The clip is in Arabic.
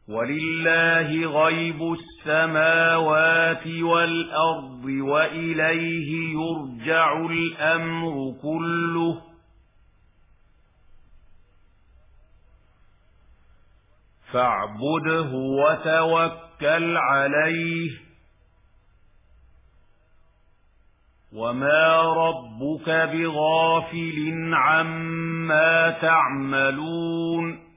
ولله غيب السماوات والأرض وإليه يرجع الأمر كله فاعبده وتوكل عليه وما ربك بغافل عما تعملون